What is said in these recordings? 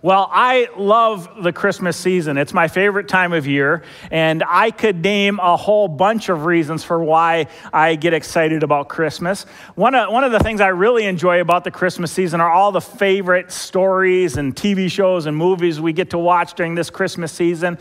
Well, I love the Christmas season. It's my favorite time of year, and I could name a whole bunch of reasons for why I get excited about Christmas. One of the things I really enjoy about the Christmas season are all the favorite stories and TV shows and movies we get to watch during this Christmas season.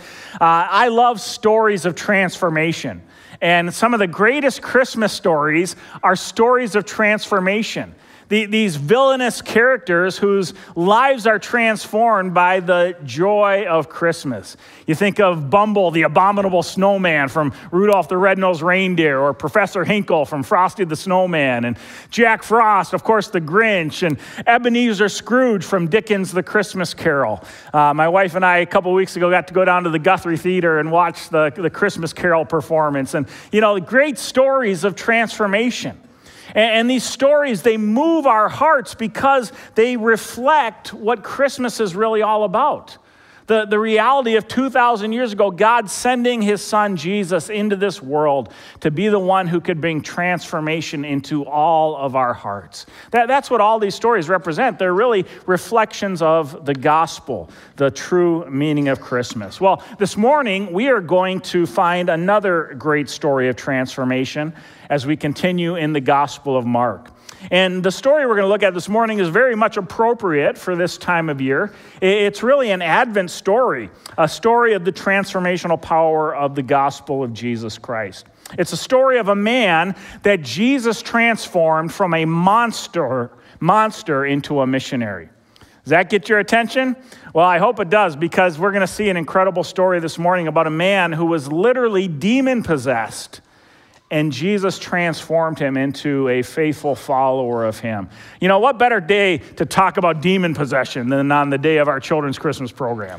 I love stories of transformation, and some of the greatest Christmas stories are stories of transformation. These villainous characters whose lives are transformed by the joy of Christmas. You think of Bumble, the abominable snowman from Rudolph the Red-Nosed Reindeer, or Professor Hinkle from Frosty the Snowman, and Jack Frost, of course, the Grinch, and Ebenezer Scrooge from Dickens' The Christmas Carol. My wife and I, a couple weeks ago, got to go down to the Guthrie Theater and watch the Christmas Carol performance. And, great stories of transformation. And these stories, they move our hearts because they reflect what Christmas is really all about. The reality of 2,000 years ago, God sending his son Jesus into this world to be the one who could bring transformation into all of our hearts. That's what all these stories represent. They're really reflections of the gospel, the true meaning of Christmas. Well, this morning, we are going to find another great story of transformation as we continue in the Gospel of Mark. And the story we're going to look at this morning is very much appropriate for this time of year. It's really an Advent story, a story of the transformational power of the gospel of Jesus Christ. It's a story of a man that Jesus transformed from a monster into a missionary. Does that get your attention? Well, I hope it does, because we're going to see an incredible story this morning about a man who was literally demon-possessed, and Jesus transformed him into a faithful follower of him. What better day to talk about demon possession than on the day of our children's Christmas program?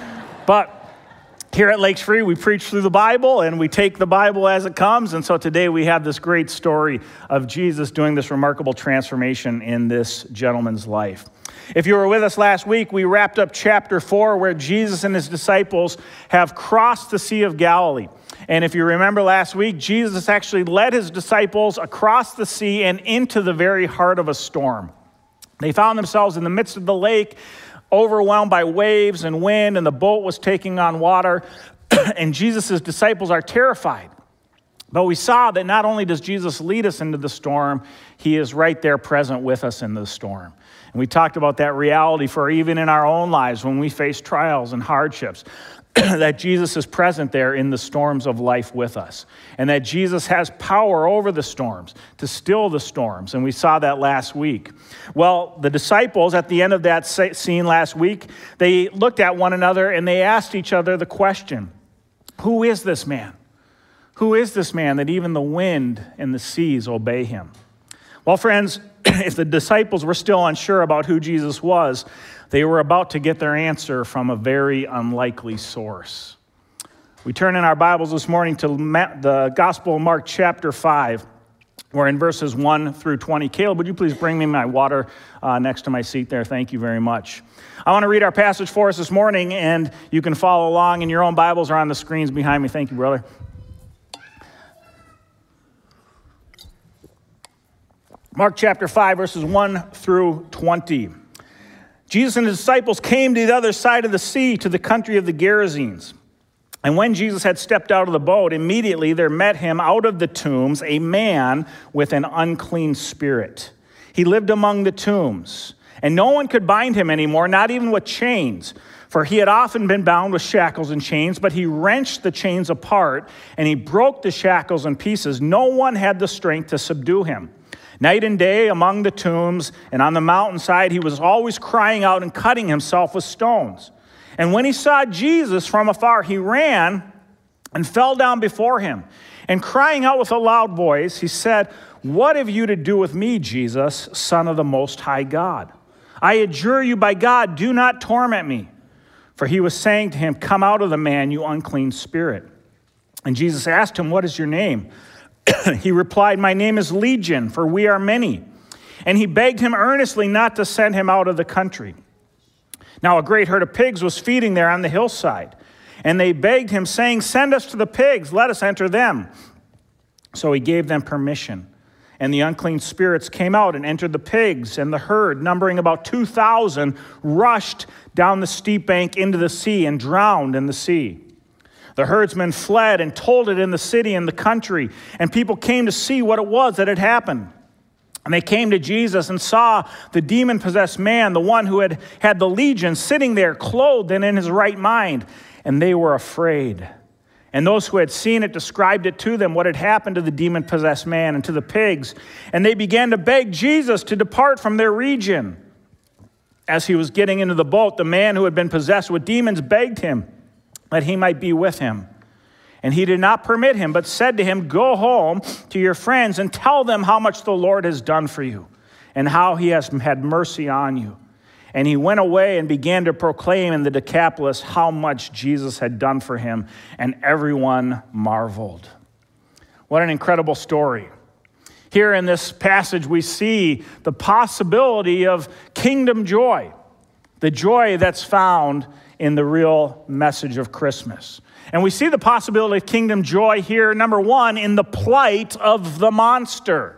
But here at Lakes Free, we preach through the Bible, and we take the Bible as it comes. And so today we have this great story of Jesus doing this remarkable transformation in this gentleman's life. If you were with us last week, we wrapped up chapter 4, where Jesus and his disciples have crossed the Sea of Galilee. And if you remember last week, Jesus actually led his disciples across the sea and into the very heart of a storm. They found themselves in the midst of the lake, overwhelmed by waves and wind, and the boat was taking on water, and Jesus' disciples are terrified. But we saw that not only does Jesus lead us into the storm, he is right there present with us in the storm. And we talked about that reality for even in our own lives when we face trials and hardships, that Jesus is present there in the storms of life with us, and that Jesus has power over the storms, to still the storms, and we saw that last week. Well, the disciples, at the end of that scene last week, they looked at one another and they asked each other the question, who is this man? Who is this man that even the wind and the seas obey him? Well, friends, if the disciples were still unsure about who Jesus was, they were about to get their answer from a very unlikely source. We turn in our Bibles this morning to the Gospel of Mark chapter 5. We're in verses 1 through 20. Caleb, would you please bring me my water next to my seat there? Thank you very much. I want to read our passage for us this morning, and you can follow along in your own Bibles or on the screens behind me. Thank you, brother. Mark chapter 5, verses 1 through 20. Jesus and his disciples came to the other side of the sea, to the country of the Gerasenes. And when Jesus had stepped out of the boat, immediately there met him out of the tombs a man with an unclean spirit. He lived among the tombs, and no one could bind him anymore, not even with chains, for he had often been bound with shackles and chains, but he wrenched the chains apart, and he broke the shackles in pieces. No one had the strength to subdue him. Night and day among the tombs and on the mountainside, he was always crying out and cutting himself with stones. And when he saw Jesus from afar, he ran and fell down before him. And crying out with a loud voice, he said, "What have you to do with me, Jesus, Son of the Most High God? I adjure you by God, do not torment me." For he was saying to him, "Come out of the man, you unclean spirit." And Jesus asked him, "What is your name?" He replied, "My name is Legion, for we are many." And he begged him earnestly not to send him out of the country. Now a great herd of pigs was feeding there on the hillside. And they begged him, saying, "Send us to the pigs, let us enter them." So he gave them permission. And the unclean spirits came out and entered the pigs, and the herd, numbering about 2,000, rushed down the steep bank into the sea and drowned in the sea. The herdsmen fled and told it in the city and the country, and people came to see what it was that had happened. And they came to Jesus and saw the demon-possessed man, the one who had had the legion, sitting there, clothed and in his right mind, and they were afraid. And those who had seen it described it to them, what had happened to the demon-possessed man and to the pigs. And they began to beg Jesus to depart from their region. As he was getting into the boat, the man who had been possessed with demons begged him that he might be with him. And he did not permit him, but said to him, "Go home to your friends and tell them how much the Lord has done for you and how he has had mercy on you." And he went away and began to proclaim in the Decapolis how much Jesus had done for him, and everyone marveled. What an incredible story. Here in this passage, we see the possibility of kingdom joy, the joy that's found in the real message of Christmas. And we see the possibility of kingdom joy here, number one, in the plight of the monster.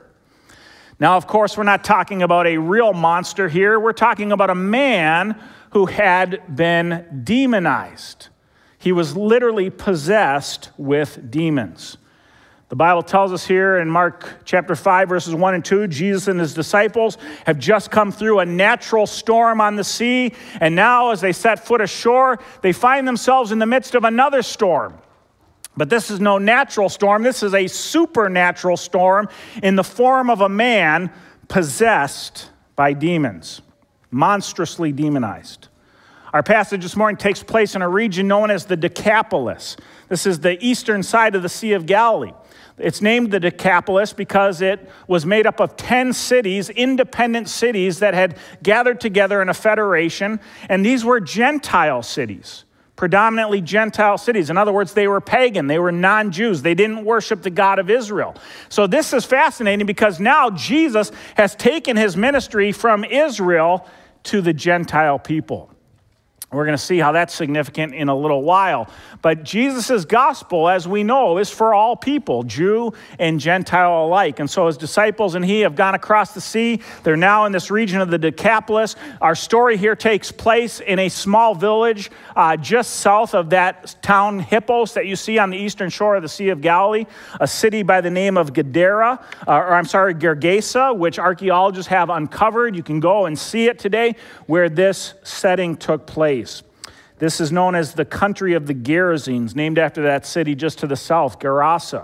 Now, of course, we're not talking about a real monster here. We're talking about a man who had been demonized. He was literally possessed with demons. The Bible tells us here in Mark chapter 5, verses 1 and 2, Jesus and his disciples have just come through a natural storm on the sea, and now as they set foot ashore, they find themselves in the midst of another storm. But this is no natural storm. This is a supernatural storm in the form of a man possessed by demons, monstrously demonized. Our passage this morning takes place in a region known as the Decapolis. This is the eastern side of the Sea of Galilee. It's named the Decapolis because it was made up of 10 cities, independent cities that had gathered together in a federation, and these were Gentile cities. Predominantly Gentile cities. In other words, they were pagan. They were non-Jews. They didn't worship the God of Israel. So this is fascinating because now Jesus has taken his ministry from Israel to the Gentile people. We're going to see how that's significant in a little while. But Jesus' gospel, as we know, is for all people, Jew and Gentile alike. And so his disciples and he have gone across the sea. They're now in this region of the Decapolis. Our story here takes place in a small village just south of that town Hippos that you see on the eastern shore of the Sea of Galilee, a city by the name of Gergesa, which archaeologists have uncovered. You can go and see it today where this setting took place. This is known as the country of the Gerasenes, named after that city just to the south, Gerasa.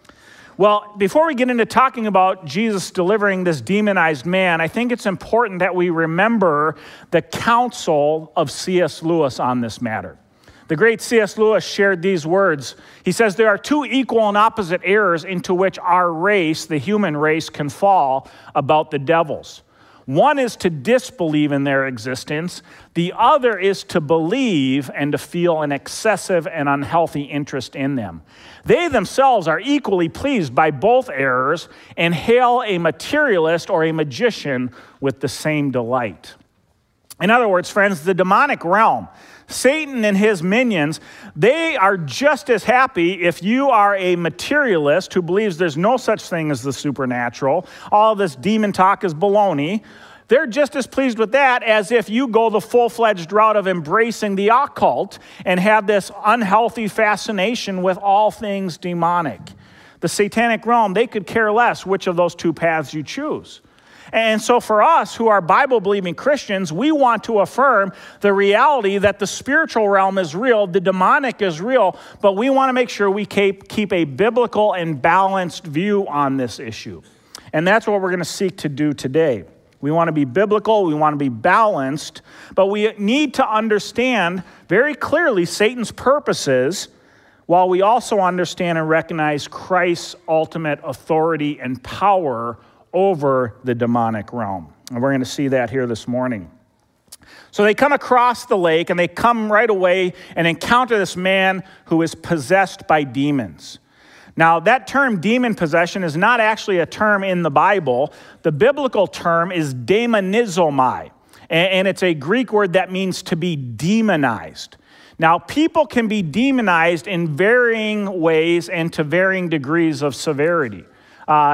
Well, before we get into talking about Jesus delivering this demonized man, I think it's important that we remember the counsel of C.S. Lewis on this matter. The great C.S. Lewis shared these words. He says, "There are two equal and opposite errors into which our race, the human race, can fall about the devils. One is to disbelieve in their existence. The other is to believe and to feel an excessive and unhealthy interest in them. They themselves are equally pleased by both errors and hail a materialist or a magician with the same delight." In other words, friends, the demonic realm, Satan and his minions, they are just as happy if you are a materialist who believes there's no such thing as the supernatural. All this demon talk is baloney. They're just as pleased with that as if you go the full-fledged route of embracing the occult and have this unhealthy fascination with all things demonic. The satanic realm, they could care less which of those two paths you choose. And so for us who are Bible-believing Christians, we want to affirm the reality that the spiritual realm is real, the demonic is real, but we want to make sure we keep a biblical and balanced view on this issue. And that's what we're going to seek to do today. We want to be biblical, we want to be balanced, but we need to understand very clearly Satan's purposes while we also understand and recognize Christ's ultimate authority and power over the demonic realm. And we're going to see that here this morning. So they come across the lake and they come right away and encounter this man who is possessed by demons. Now, that term demon possession is not actually a term in the Bible. The biblical term is demonizomai, and it's a Greek word that means to be demonized. Now, people can be demonized in varying ways and to varying degrees of severity.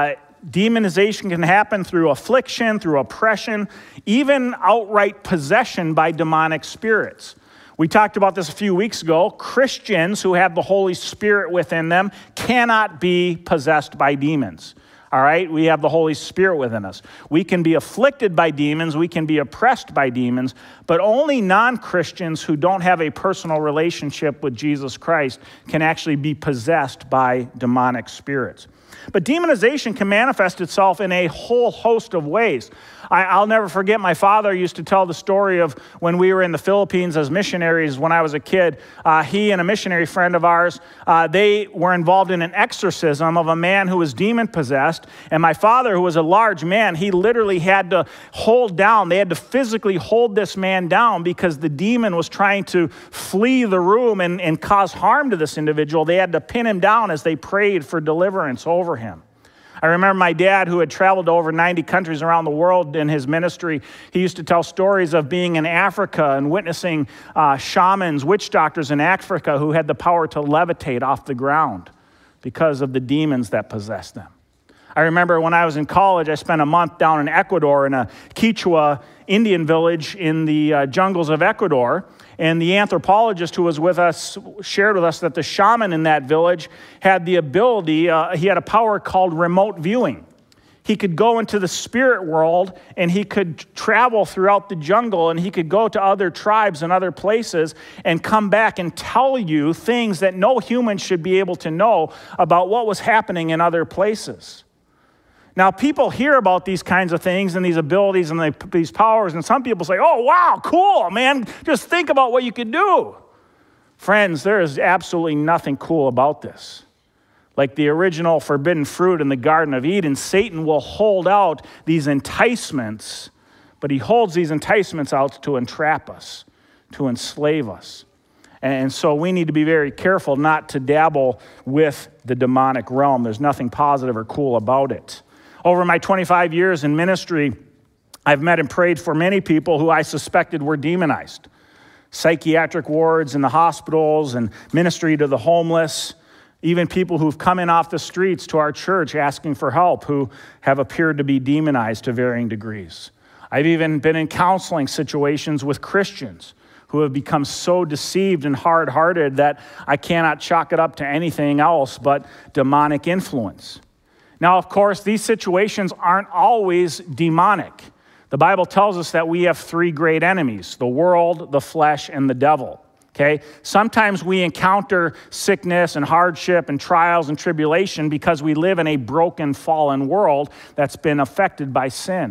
demonization can happen through affliction, through oppression, even outright possession by demonic spirits. We talked about this a few weeks ago. Christians who have the Holy Spirit within them cannot be possessed by demons. All right? We have the Holy Spirit within us. We can be afflicted by demons. We can be oppressed by demons. But only non-Christians who don't have a personal relationship with Jesus Christ can actually be possessed by demonic spirits. But demonization can manifest itself in a whole host of ways. I'll never forget, my father used to tell the story of when we were in the Philippines as missionaries when I was a kid. He and a missionary friend of ours, they were involved in an exorcism of a man who was demon-possessed. And my father, who was a large man, he literally had to they had to physically hold this man down because the demon was trying to flee the room and cause harm to this individual. They had to pin him down as they prayed for deliverance over him. I remember my dad, who had traveled to over 90 countries around the world in his ministry, he used to tell stories of being in Africa and witnessing shamans, witch doctors in Africa who had the power to levitate off the ground because of the demons that possessed them. I remember when I was in college, I spent a month down in Ecuador in a Quechua Indian village in the jungles of Ecuador. And the anthropologist who was with us shared with us that the shaman in that village had the ability, he had a power called remote viewing. He could go into the spirit world and he could travel throughout the jungle and he could go to other tribes and other places and come back and tell you things that no human should be able to know about what was happening in other places. Now, people hear about these kinds of things and these abilities and these powers, and some people say, oh, wow, cool, man. Just think about what you could do. Friends, there is absolutely nothing cool about this. Like the original forbidden fruit in the Garden of Eden, Satan will hold out these enticements, but he holds these enticements out to entrap us, to enslave us. And so we need to be very careful not to dabble with the demonic realm. There's nothing positive or cool about it. Over my 25 years in ministry, I've met and prayed for many people who I suspected were demonized. Psychiatric wards in the hospitals and ministry to the homeless, even people who've come in off the streets to our church asking for help who have appeared to be demonized to varying degrees. I've even been in counseling situations with Christians who have become so deceived and hard-hearted that I cannot chalk it up to anything else but demonic influence. Now, of course, these situations aren't always demonic. The Bible tells us that we have three great enemies: the world, the flesh, and the devil. Okay? Sometimes we encounter sickness and hardship and trials and tribulation because we live in a broken, fallen world that's been affected by sin.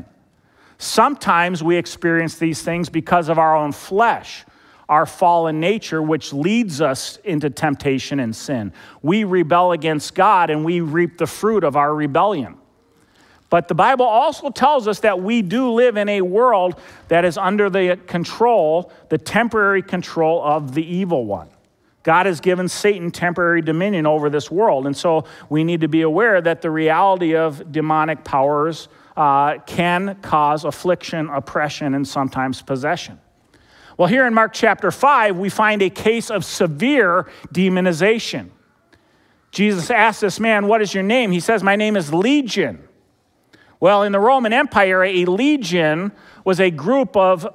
Sometimes we experience these things because of our own flesh, our fallen nature, which leads us into temptation and sin. We rebel against God and we reap the fruit of our rebellion. But the Bible also tells us that we do live in a world that is under the control, the temporary control of the evil one. God has given Satan temporary dominion over this world. And so we need to be aware that the reality of demonic powers can cause affliction, oppression, and sometimes possession. Well, here in Mark chapter 5, we find a case of severe demonization. Jesus asked this man, "What is your name?" He says, "My name is Legion." Well, in the Roman Empire, a legion was a group of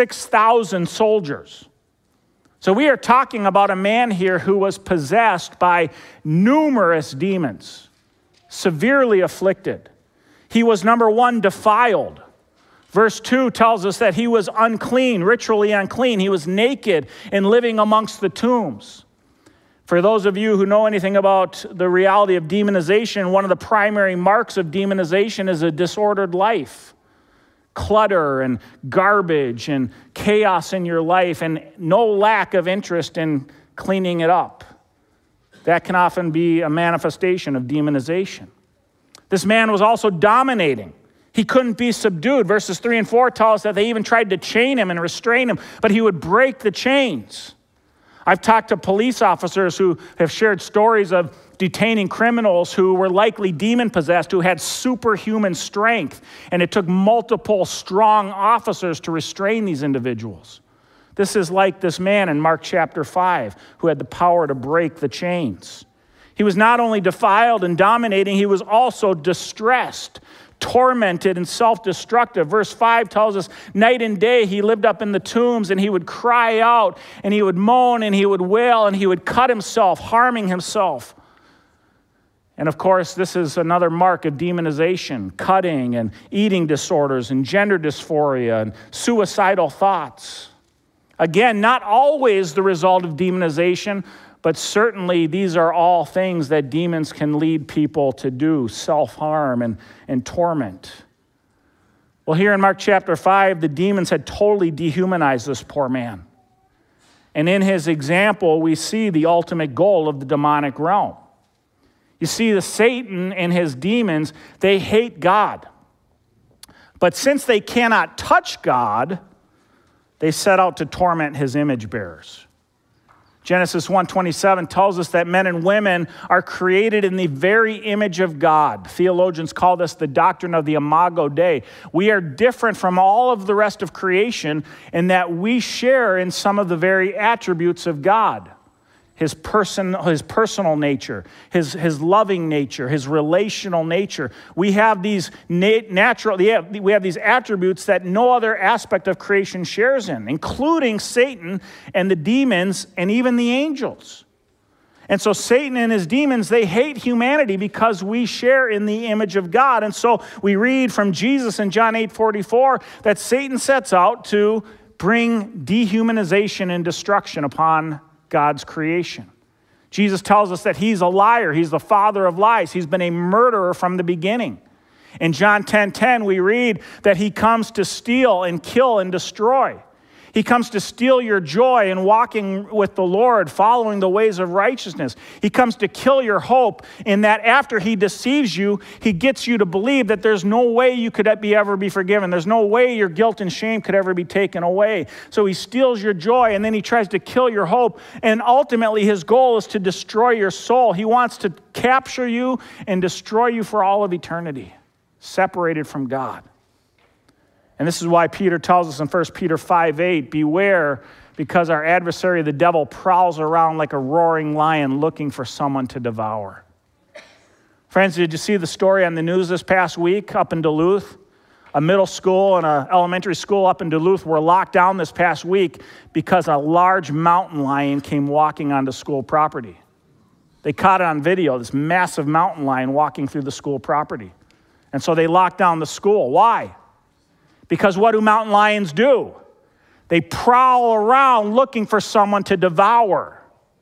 6,000 soldiers. So we are talking about a man here who was possessed by numerous demons, severely afflicted. He was, number one, defiled. Verse 2 tells us that he was unclean, ritually unclean. He was naked and living amongst the tombs. For those of you who know anything about the reality of demonization, one of the primary marks of demonization is a disordered life. Clutter and garbage and chaos in your life and no lack of interest in cleaning it up. That can often be a manifestation of demonization. This man was also dominating. He couldn't be subdued. Verses 3 and 4 tell us that they even tried to chain him and restrain him, but he would break the chains. I've talked to police officers who have shared stories of detaining criminals who were likely demon-possessed, who had superhuman strength, and it took multiple strong officers to restrain these individuals. This is like this man in Mark chapter 5 who had the power to break the chains. He was not only defiled and dominating, he was also distressed, tormented, and self-destructive. Verse 5 tells us, night and day he lived up in the tombs, and he would cry out, and he would moan, and he would wail, and he would cut himself, harming himself. And of course, this is another mark of demonization, cutting and eating disorders and gender dysphoria and suicidal thoughts. Again, not always the result of demonization, but certainly these are all things that demons can lead people to do, self-harm and torment. Well, here in Mark chapter 5, the demons had totally dehumanized this poor man. And in his example, we see the ultimate goal of the demonic realm. You see, the Satan and his demons, they hate God. But since they cannot touch God, they set out to torment his image bearers. Genesis 1:27 tells us that men and women are created in the very image of God. Theologians call this the doctrine of the Imago Dei. We are different from all of the rest of creation in that we share in some of the very attributes of God. His personal nature, his loving nature, his relational nature. We have these we have these attributes that no other aspect of creation shares in, including Satan and the demons and even the angels. And so Satan and his demons, they hate humanity because we share in the image of God. And so we read from Jesus in John 8:44 that Satan sets out to bring dehumanization and destruction upon God's creation. Jesus tells us that he's a liar. He's the father of lies. He's been a murderer from the beginning. In John 10:10, we read that he comes to steal and kill and destroy. He comes to steal your joy in walking with the Lord, following the ways of righteousness. He comes to kill your hope in that after he deceives you, he gets you to believe that there's no way you could ever be forgiven. There's no way your guilt and shame could ever be taken away. So he steals your joy, and then he tries to kill your hope. And ultimately, his goal is to destroy your soul. He wants to capture you and destroy you for all of eternity, separated from God. And this is why Peter tells us in 1 Peter 5:8, beware, because our adversary, the devil, prowls around like a roaring lion looking for someone to devour. Friends, did you see the story on the news this past week up in Duluth? A middle school and an elementary school up in Duluth were locked down this past week because a large mountain lion came walking onto school property. They caught it on video, this massive mountain lion walking through the school property. And so they locked down the school. Why? Because what do mountain lions do? They prowl around looking for someone to devour.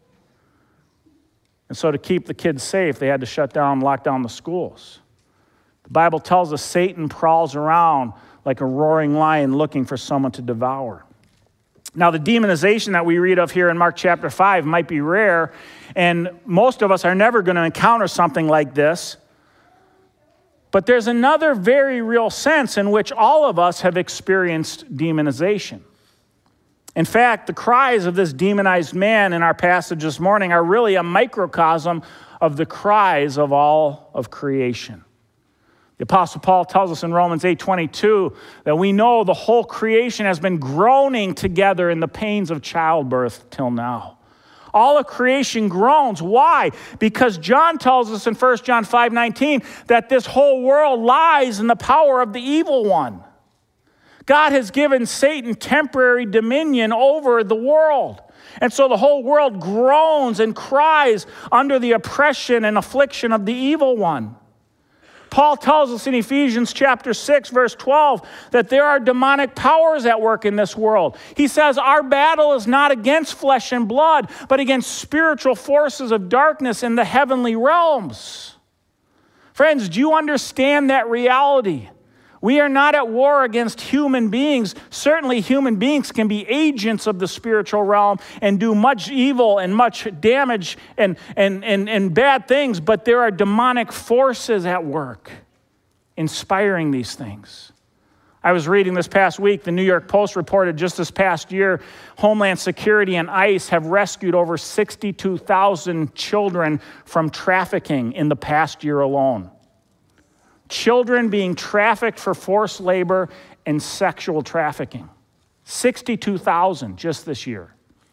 And so to keep the kids safe, they had to shut down and lock down the schools. The Bible tells us Satan prowls around like a roaring lion looking for someone to devour. Now, the demonization that we read of here in Mark chapter 5 might be rare, and most of us are never going to encounter something like this. But there's another very real sense in which all of us have experienced demonization. In fact, the cries of this demonized man in our passage this morning are really a microcosm of the cries of all of creation. The Apostle Paul tells us in Romans 8:22 that we know the whole creation has been groaning together in the pains of childbirth till now. All of creation groans. Why? Because John tells us in 1 John 5:19 that this whole world lies in the power of the evil one. God has given Satan temporary dominion over the world. And so the whole world groans and cries under the oppression and affliction of the evil one. Paul tells us in Ephesians chapter 6, verse 12, that there are demonic powers at work in this world. He says, our battle is not against flesh and blood, but against spiritual forces of darkness in the heavenly realms. Friends, do you understand that reality? We are not at war against human beings. Certainly human beings can be agents of the spiritual realm and do much evil and much damage and bad things, but there are demonic forces at work inspiring these things. I was reading this past week, the New York Post reported just this past year, Homeland Security and ICE have rescued over 62,000 children from trafficking in the past year alone. Children being trafficked for forced labor and sexual trafficking. 62,000 just this year.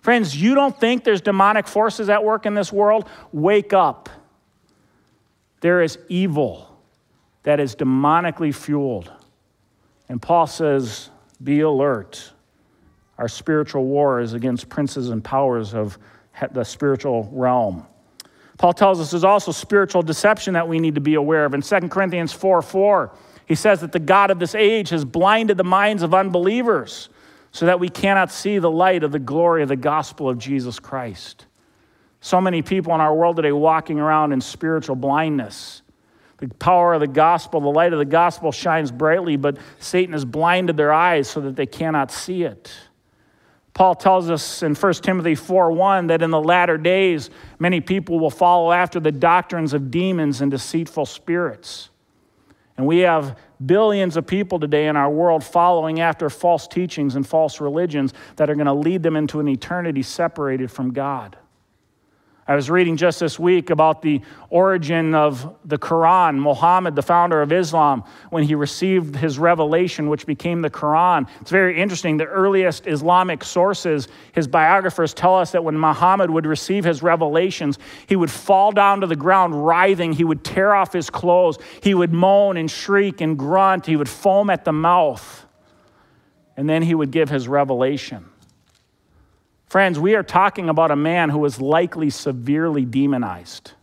Friends, you don't think there's demonic forces at work in this world? Wake up. There is evil that is demonically fueled. And Paul says, be alert. Our spiritual war is against princes and powers of the spiritual realm. Paul tells us there's also spiritual deception that we need to be aware of. In 2 Corinthians 4:4, he says that the God of this age has blinded the minds of unbelievers so that we cannot see the light of the glory of the gospel of Jesus Christ. So many people in our world today walking around in spiritual blindness. The power of the gospel, the light of the gospel shines brightly, but Satan has blinded their eyes so that they cannot see it. Paul tells us in 1 Timothy 4:1 that in the latter days, many people will follow after the doctrines of demons and deceitful spirits. And we have billions of people today in our world following after false teachings and false religions that are going to lead them into an eternity separated from God. I was reading just this week about the origin of the Quran. Muhammad, the founder of Islam, when he received his revelation, which became the Quran. It's very interesting. The earliest Islamic sources, his biographers tell us that when Muhammad would receive his revelations, he would fall down to the ground writhing. He would tear off his clothes. He would moan and shriek and grunt. He would foam at the mouth. And then he would give his revelation. Friends, we are talking about a man who was likely severely demonized.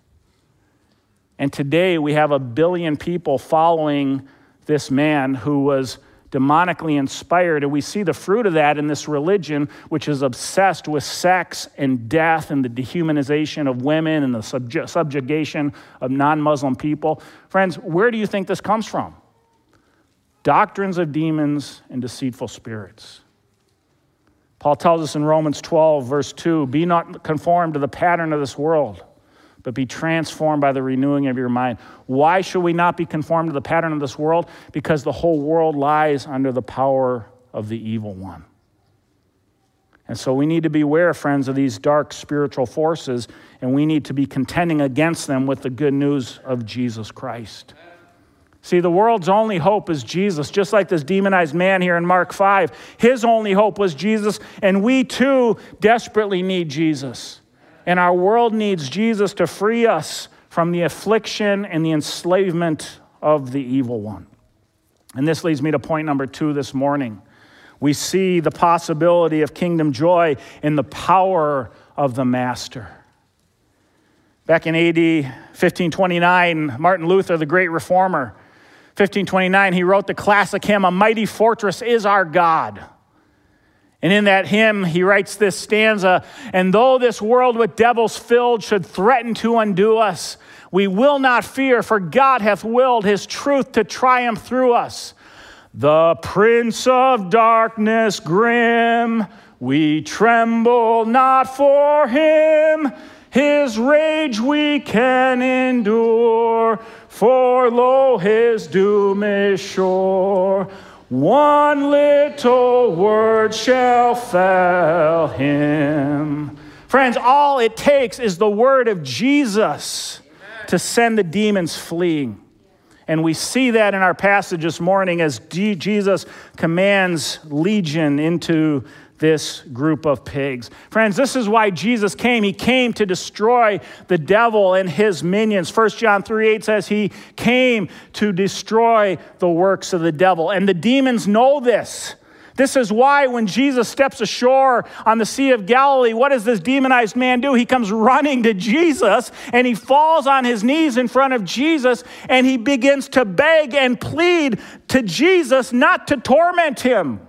And today we have 1 billion people following this man who was demonically inspired. And we see the fruit of that in this religion, which is obsessed with sex and death and the dehumanization of women and the subjugation of non-Muslim people. Friends, where do you think this comes from? Doctrines of demons and deceitful spirits. Paul tells us in Romans 12, verse 2, be not conformed to the pattern of this world, but be transformed by the renewing of your mind. Why should we not be conformed to the pattern of this world? Because the whole world lies under the power of the evil one. And so we need to beware, friends, of these dark spiritual forces, and we need to be contending against them with the good news of Jesus Christ. See, the world's only hope is Jesus, just like this demonized man here in Mark 5. His only hope was Jesus, and we too desperately need Jesus. And our world needs Jesus to free us from the affliction and the enslavement of the evil one. And this leads me to point number 2 this morning. We see the possibility of kingdom joy in the power of the Master. Back in AD 1529, Martin Luther, the great reformer, 1529, he wrote the classic hymn, "A Mighty Fortress is Our God." And in that hymn, he writes this stanza, "And though this world with devils filled should threaten to undo us, we will not fear, for God hath willed his truth to triumph through us. The Prince of Darkness grim, we tremble not for him. His rage we can endure, for lo, his doom is sure. One little word shall fell him." Friends, all it takes is the word of Jesus to send the demons fleeing. And we see that in our passage this morning as Jesus commands legion into this group of pigs. Friends, this is why Jesus came. He came to destroy the devil and his minions. 1 John 3:8 says he came to destroy the works of the devil. And the demons know this. This is why when Jesus steps ashore on the Sea of Galilee, what does this demonized man do? He comes running to Jesus and he falls on his knees in front of Jesus and he begins to beg and plead to Jesus not to torment him.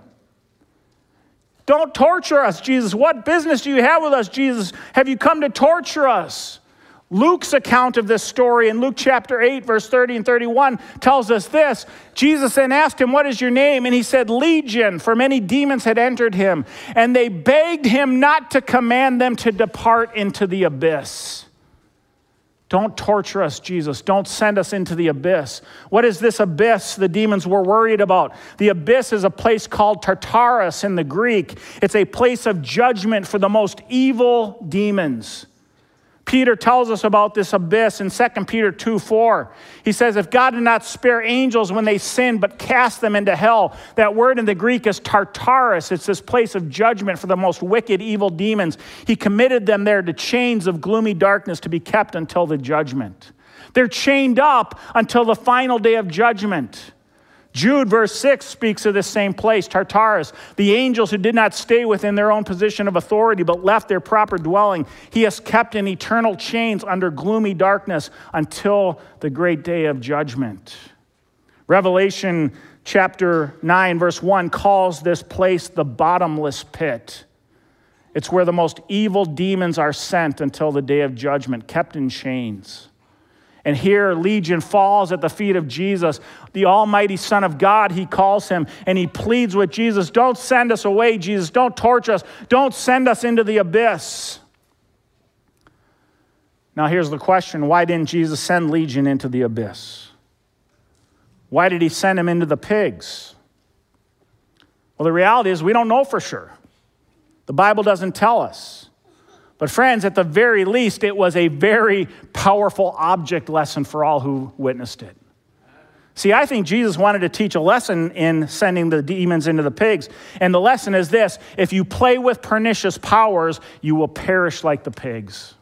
Don't torture us, Jesus. What business do you have with us, Jesus? Have you come to torture us? Luke's account of this story in Luke chapter 8, verse 30 and 31 tells us this. Jesus then asked him, "What is your name?" And he said, "Legion," for many demons had entered him. And they begged him not to command them to depart into the abyss. Don't torture us, Jesus. Don't send us into the abyss. What is this abyss the demons were worried about? The abyss is a place called Tartarus in the Greek. It's a place of judgment for the most evil demons. Peter tells us about this abyss in 2 Peter 2:4. He says, if God did not spare angels when they sinned, but cast them into hell. That word in the Greek is Tartarus. It's this place of judgment for the most wicked, evil demons. He committed them there to chains of gloomy darkness to be kept until the judgment. They're chained up until the final day of judgment. Jude, verse 6, speaks of this same place, Tartarus. The angels who did not stay within their own position of authority, but left their proper dwelling, he has kept in eternal chains under gloomy darkness until the great day of judgment. Revelation chapter 9, verse 1, calls this place the bottomless pit. It's where the most evil demons are sent until the day of judgment, kept in chains. And here, Legion falls at the feet of Jesus, the almighty Son of God, he calls him, and he pleads with Jesus, don't send us away, Jesus. Don't torture us. Don't send us into the abyss. Now, here's the question. Why didn't Jesus send Legion into the abyss? Why did he send him into the pigs? Well, the reality is we don't know for sure. The Bible doesn't tell us. But friends, at the very least, it was a very powerful object lesson for all who witnessed it. See, I think Jesus wanted to teach a lesson in sending the demons into the pigs. And the lesson is this: if you play with pernicious powers, you will perish like the pigs.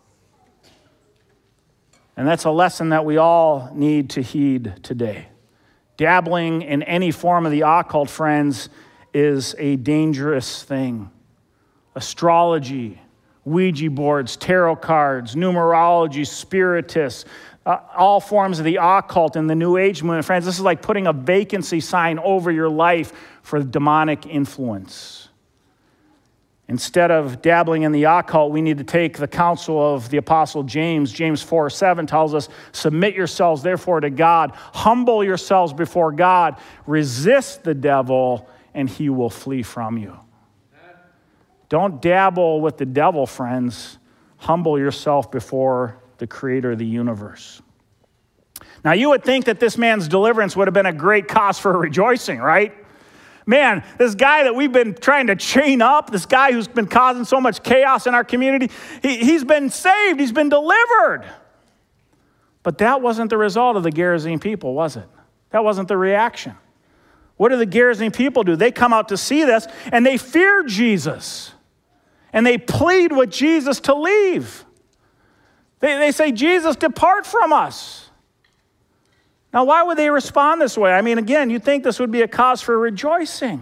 And that's a lesson that we all need to heed today. Dabbling in any form of the occult, friends, is a dangerous thing. Astrology, Ouija boards, tarot cards, numerology, spiritists, all forms of the occult and the New Age movement. Friends, this is like putting a vacancy sign over your life for demonic influence. Instead of dabbling in the occult, we need to take the counsel of the Apostle James. James 4:7 tells us, submit yourselves therefore to God. Humble yourselves before God. Resist the devil, and he will flee from you. Don't dabble with the devil, friends. Humble yourself before the creator of the universe. Now, you would think that this man's deliverance would have been a great cause for rejoicing, right? Man, this guy that we've been trying to chain up, this guy who's been causing so much chaos in our community, he's been saved, he's been delivered. But that wasn't the result of the Gerasene people, was it? That wasn't the reaction. What do the Gerasene people do? They come out to see this, and they fear Jesus. And they plead with Jesus to leave. They say, Jesus, depart from us. Now, why would they respond this way? I mean, again, you'd think this would be a cause for rejoicing.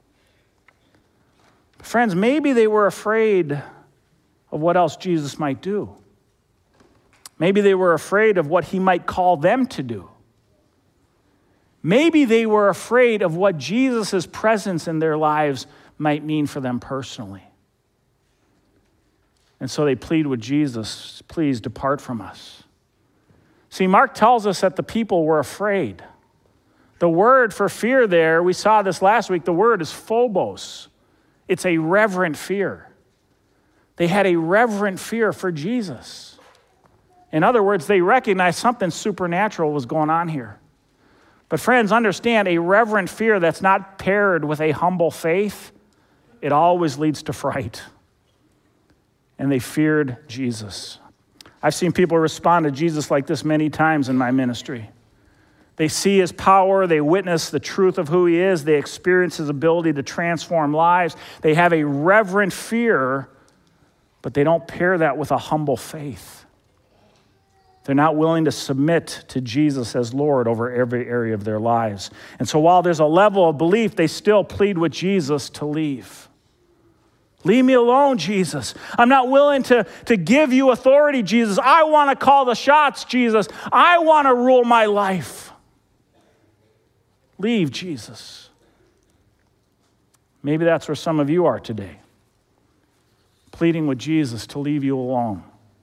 But friends, maybe they were afraid of what else Jesus might do. Maybe they were afraid of what he might call them to do. Maybe they were afraid of what Jesus' presence in their lives might mean for them personally. And so they plead with Jesus, please depart from us. See, Mark tells us that the people were afraid. The word for fear there, we saw this last week, the word is phobos. It's a reverent fear. They had a reverent fear for Jesus. In other words, they recognized something supernatural was going on here. But friends, understand, a reverent fear that's not paired with a humble faith, it always leads to fright. And they feared Jesus. I've seen people respond to Jesus like this many times in my ministry. They see his power, they witness the truth of who he is, they experience his ability to transform lives. They have a reverent fear, but they don't pair that with a humble faith. They're not willing to submit to Jesus as Lord over every area of their lives. And so while there's a level of belief, they still plead with Jesus to leave. Leave me alone, Jesus. I'm not willing to give you authority, Jesus. I want to call the shots, Jesus. I want to rule my life. Leave, Jesus. Maybe that's where some of you are today, pleading with Jesus to leave you alone.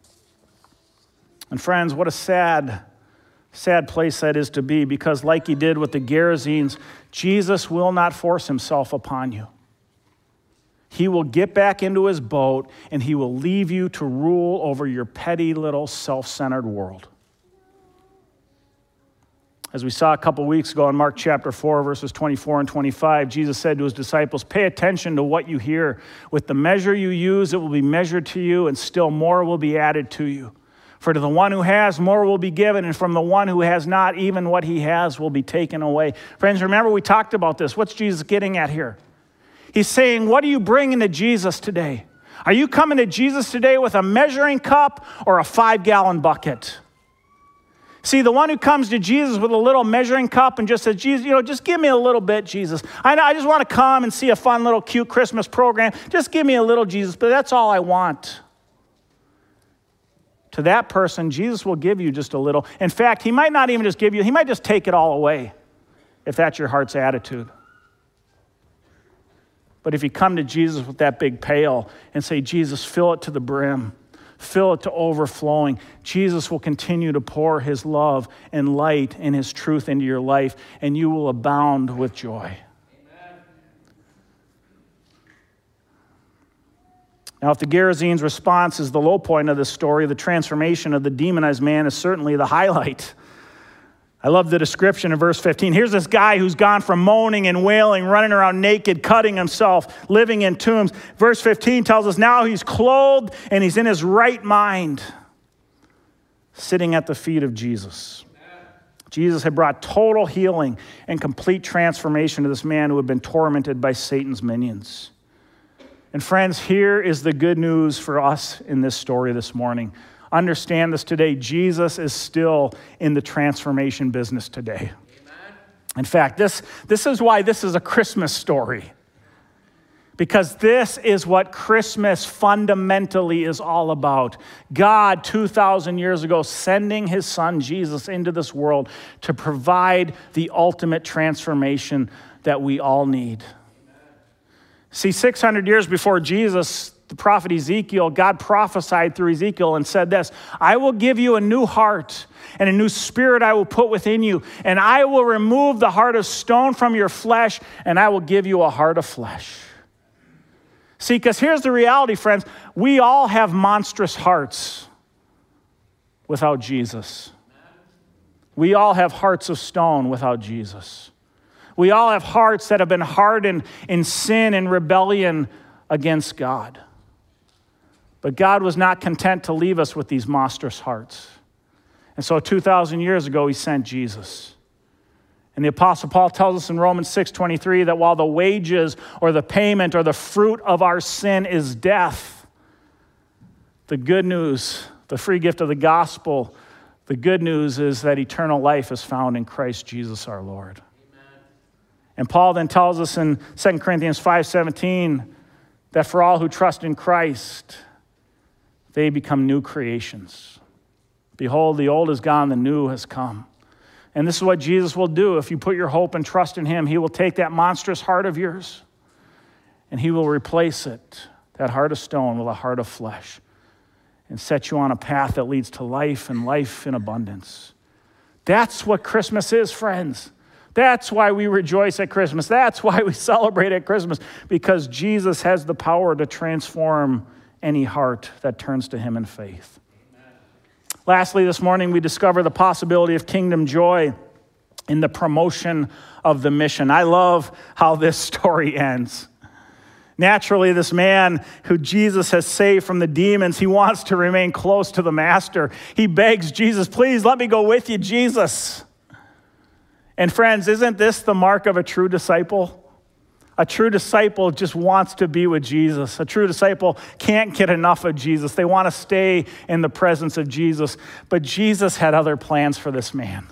And friends, what a sad place that is to be, because like he did with the Gerasenes, Jesus will not force himself upon you. He will get back into his boat, and he will leave you to rule over your petty little self-centered world. As we saw a couple weeks ago in Mark chapter 4, verses 24 and 25, Jesus said to his disciples, pay attention to what you hear. With the measure you use, it will be measured to you, and still more will be added to you. For to the one who has, more will be given, and from the one who has not, even what he has will be taken away. Friends, remember we talked about this. What's Jesus getting at here? He's saying, what are you bringing to Jesus today? Are you coming to Jesus today with a measuring cup or a 5-gallon bucket? See, the one who comes to Jesus with a little measuring cup and just says, Jesus, just give me a little bit, Jesus. I just want to come and see a fun little cute Christmas program. Just give me a little, Jesus, but that's all I want. To that person, Jesus will give you just a little. In fact, he might not even just give you, he might just take it all away if that's your heart's attitude. But if you come to Jesus with that big pail and say, Jesus, fill it to the brim, fill it to overflowing, Jesus will continue to pour his love and light and his truth into your life, and you will abound with joy. Now, if the Gerasenes' response is the low point of this story, the transformation of the demonized man is certainly the highlight. I love the description in verse 15. Here's this guy who's gone from moaning and wailing, running around naked, cutting himself, living in tombs. Verse 15 tells us now he's clothed and he's in his right mind, sitting at the feet of Jesus. Jesus had brought total healing and complete transformation to this man who had been tormented by Satan's minions. And friends, here is the good news for us in this story this morning. Understand this today. Jesus is still in the transformation business today. Amen. In fact, this is why this is a Christmas story. Because this is what Christmas fundamentally is all about. God, 2,000 years ago, sending his son Jesus into this world to provide the ultimate transformation that we all need. See, 600 years before Jesus, the prophet Ezekiel, God prophesied through Ezekiel and said this, I will give you a new heart and a new spirit I will put within you, and I will remove the heart of stone from your flesh, and I will give you a heart of flesh. See, because here's the reality, friends. We all have monstrous hearts without Jesus. We all have hearts of stone without Jesus. We all have hearts that have been hardened in sin and rebellion against God. But God was not content to leave us with these monstrous hearts. And so 2,000 years ago, he sent Jesus. And the Apostle Paul tells us in Romans 6:23 that while the wages or the payment or the fruit of our sin is death, the good news, the free gift of the gospel, the good news is that eternal life is found in Christ Jesus our Lord. And Paul then tells us in 2 Corinthians 5:17 that for all who trust in Christ, they become new creations. Behold, the old is gone, the new has come. And this is what Jesus will do. If you put your hope and trust in him, he will take that monstrous heart of yours and he will replace it, that heart of stone, with a heart of flesh, and set you on a path that leads to life and life in abundance. That's what Christmas is, friends. That's why we rejoice at Christmas. That's why we celebrate at Christmas, because Jesus has the power to transform any heart that turns to him in faith. Amen. Lastly, this morning we discover the possibility of kingdom joy in the promotion of the mission. I love how this story ends. Naturally, this man who Jesus has saved from the demons, he wants to remain close to the master. He begs Jesus, please let me go with you, Jesus. And friends, isn't this the mark of a true disciple? A true disciple just wants to be with Jesus. A true disciple can't get enough of Jesus. They want to stay in the presence of Jesus. But Jesus had other plans for this man.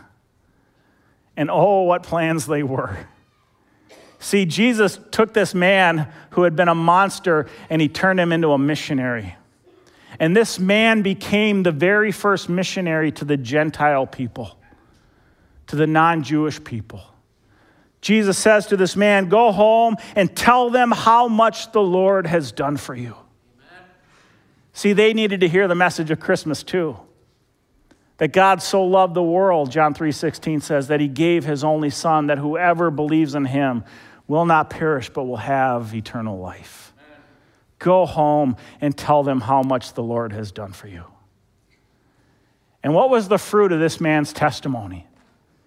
And oh, what plans they were. See, Jesus took this man who had been a monster and he turned him into a missionary. And this man became the very first missionary to the Gentile people, to the non-Jewish people. Jesus says to this man, go home and tell them how much the Lord has done for you. Amen. See, they needed to hear the message of Christmas too. That God so loved the world, John 3:16 says, that he gave his only son, that whoever believes in him will not perish but will have eternal life. Amen. Go home and tell them how much the Lord has done for you. And what was the fruit of this man's testimony?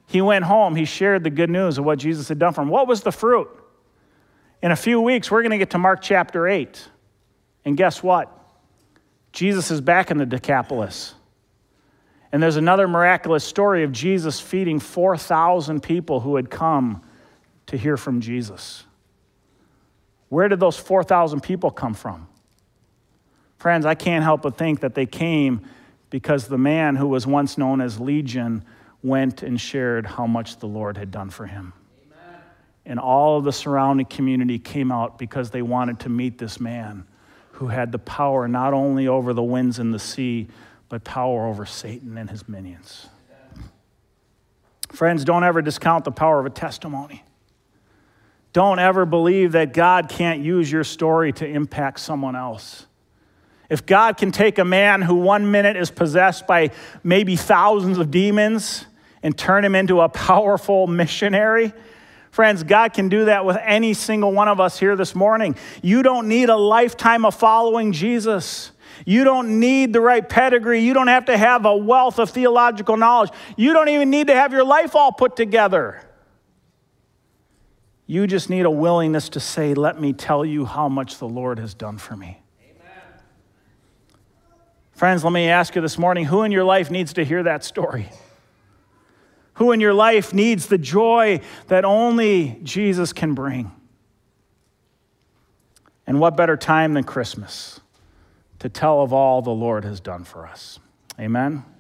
He went home. He shared the good news of what Jesus had done for him. What was the fruit? In a few weeks, we're going to get to Mark chapter 8. And guess what? Jesus is back in the Decapolis. And there's another miraculous story of Jesus feeding 4,000 people who had come to hear from Jesus. Where did those 4,000 people come from? Friends, I can't help but think that they came because the man who was once known as Legion went and shared how much the Lord had done for him. Amen. And all of the surrounding community came out because they wanted to meet this man who had the power not only over the winds and the sea, but power over Satan and his minions. Friends, don't ever discount the power of a testimony. Don't ever believe that God can't use your story to impact someone else. If God can take a man who 1 minute is possessed by maybe thousands of demons and turn him into a powerful missionary, friends, God can do that with any single one of us here this morning. You don't need a lifetime of following Jesus. You don't need the right pedigree. You don't have to have a wealth of theological knowledge. You don't even need to have your life all put together. You just need a willingness to say, let me tell you how much the Lord has done for me. Amen. Friends, let me ask you this morning, who in your life needs to hear that story? Who in your life needs the joy that only Jesus can bring? And what better time than Christmas to tell of all the Lord has done for us? Amen.